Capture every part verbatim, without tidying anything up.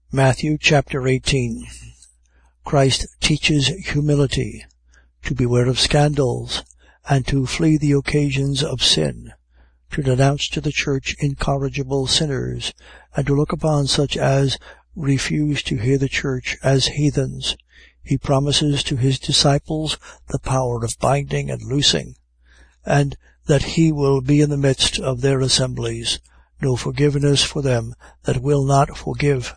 Matthew chapter eighteen. Christ teaches humility, to beware of scandals, and to flee the occasions of sin, to denounce to the church incorrigible sinners, and to look upon such as refuse to hear the church as heathens. He promises to his disciples the power of binding and loosing, and that he will be in the midst of their assemblies, no forgiveness for them that will not forgive.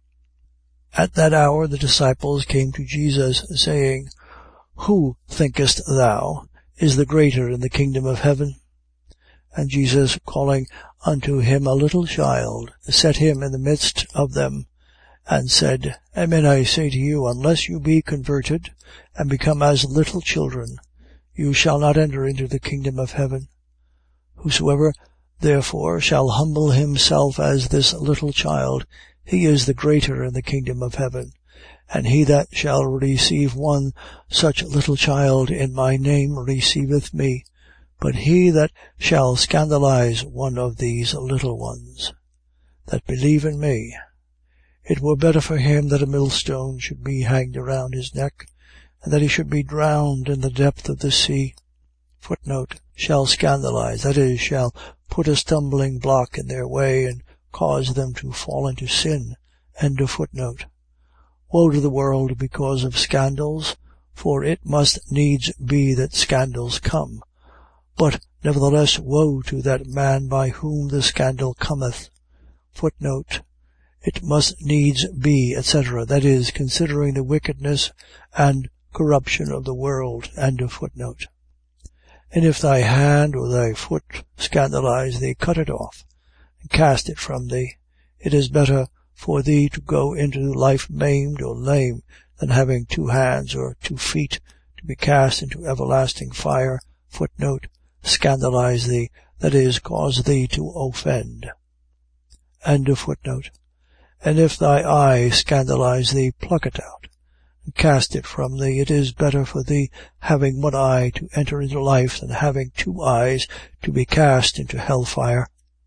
At that hour the disciples came to Jesus, saying, Who, thinkest thou, is the greater in the kingdom of heaven? And Jesus, calling unto him a little child, set him in the midst of them, and said, Amen, I say to you, unless you be converted, and become as little children, you shall not enter into the kingdom of heaven. Whosoever therefore shall humble himself as this little child, he is the greater in the kingdom of heaven. And he that shall receive one such little child in my name receiveth me. But he that shall scandalize one of these little ones that believe in me, it were better for him that a millstone should be hanged around his neck, and that he should be drowned in the depth of the sea. Footnote, shall scandalize, that is, shall put a stumbling block in their way, and cause them to fall into sin. End of footnote. Woe to the world because of scandals, for it must needs be that scandals come. But nevertheless woe to that man by whom the scandal cometh. Footnote, it must needs be, et cetera, that is, considering the wickedness and corruption of the world. End of footnote. And if thy hand or thy foot scandalize thee, cut it off, and cast it from thee. It is better for thee to go into life maimed or lame, than having two hands or two feet to be cast into everlasting fire. Footnote, scandalize thee, that is, cause thee to offend. End of footnote. And if thy eye scandalize thee, pluck it out, and cast it from thee. It is better for thee having one eye to enter into life, than having two eyes to be cast into hell fire.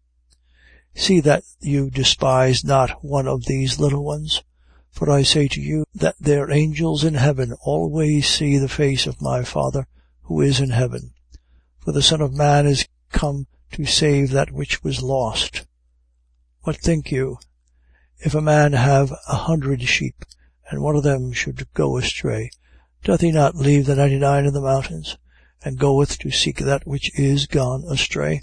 See that you despise not one of these little ones. For I say to you that their angels in heaven always see the face of my Father who is in heaven. For the Son of Man is come to save that which was lost. What think you? If a man have a hundred sheep, and one of them should go astray, doth he not leave the ninety-nine in the mountains, and goeth to seek that which is gone astray?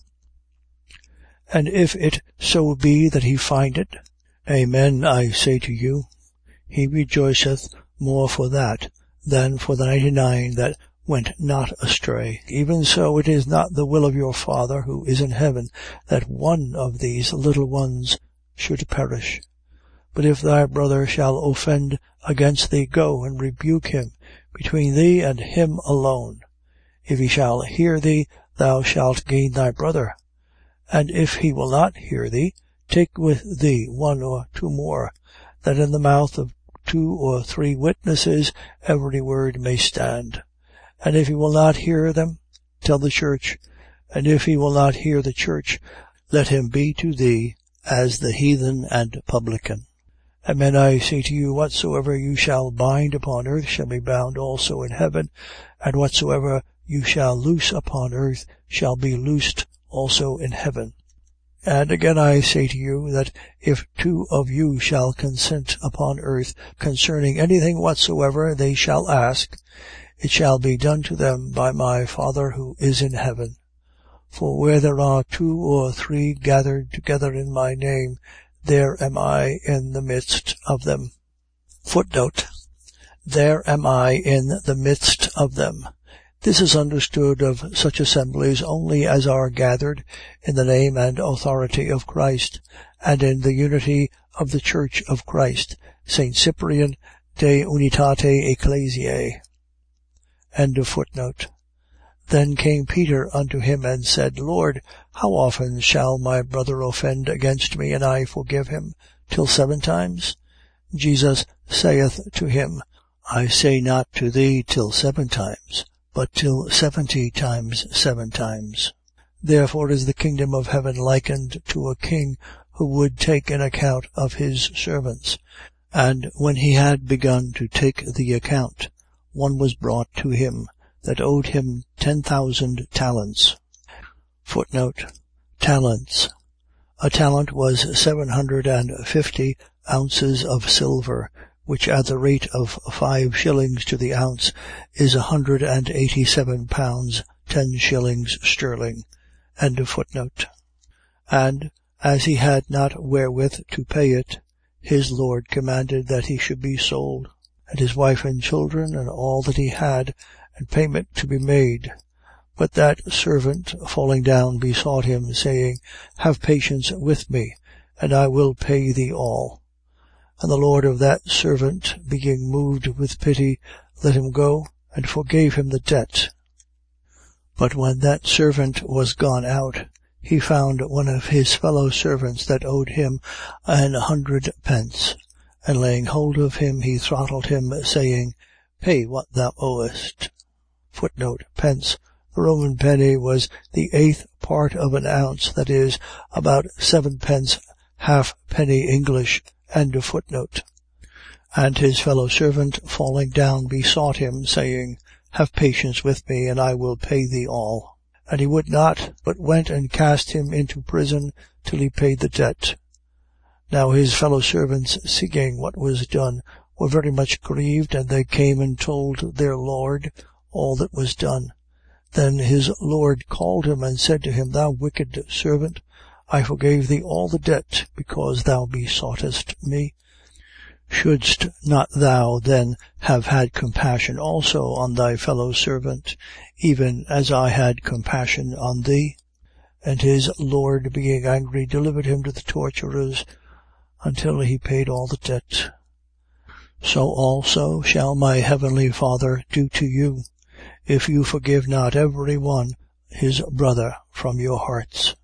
And if it so be that he find it, amen, I say to you, he rejoiceth more for that than for the ninety-nine that went not astray. Even so it is not the will of your Father who is in heaven that one of these little ones should perish. But if thy brother shall offend against thee, go and rebuke him between thee and him alone. If he shall hear thee, thou shalt gain thy brother. And if he will not hear thee, take with thee one or two more, that in the mouth of two or three witnesses every word may stand. And if he will not hear them, tell the church. And if he will not hear the church, let him be to thee as the heathen and publican. Amen, I say to you, whatsoever you shall bind upon earth shall be bound also in heaven, and whatsoever you shall loose upon earth shall be loosed also in heaven. And again I say to you, that if two of you shall consent upon earth concerning anything whatsoever they shall ask, it shall be done to them by my Father who is in heaven. For where there are two or three gathered together in my name, there am I in the midst of them. Footnote, there am I in the midst of them. This is understood of such assemblies only as are gathered in the name and authority of Christ, and in the unity of the Church of Christ. Saint Cyprian, De Unitate Ecclesiae. End of footnote. Then came Peter unto him and said, Lord, how often shall my brother offend against me, and I forgive him? Till seven times? Jesus saith to him, I say not to thee till seven times, but till seventy times seven times. Therefore is the kingdom of heaven likened to a king who would take an account of his servants. And when he had begun to take the account, one was brought to him that owed him ten thousand talents. Footnote: Talents. A talent was seven hundred and fifty ounces of silver, which at the rate of five shillings to the ounce is a hundred and eighty-seven pounds, ten shillings sterling. End of footnote. And as he had not wherewith to pay it, his lord commanded that he should be sold, and his wife and children, and all that he had, and payment to be made. But that servant, falling down, besought him, saying, Have patience with me, and I will pay thee all. And the lord of that servant, being moved with pity, let him go, and forgave him the debt. But when that servant was gone out, he found one of his fellow servants that owed him an hundred pence, and laying hold of him, he throttled him, saying, Pay what thou owest. Footnote: Pence. The Roman penny was the eighth part of an ounce, that is, about seven pence half penny English. End of footnote. And his fellow servant, falling down, besought him, saying, Have patience with me, and I will pay thee all. And he would not, but went and cast him into prison till he paid the debt. Now his fellow servants, seeing what was done, were very much grieved, and they came and told their lord all that was done. Then his lord called him, and said to him, Thou wicked servant, I forgave thee all the debt, because thou besoughtest me. Shouldst not thou then have had compassion also on thy fellow servant, even as I had compassion on thee? And his lord, being angry, delivered him to the torturers until he paid all the debt. So also shall my heavenly Father do to you, if you forgive not every one his brother from your hearts.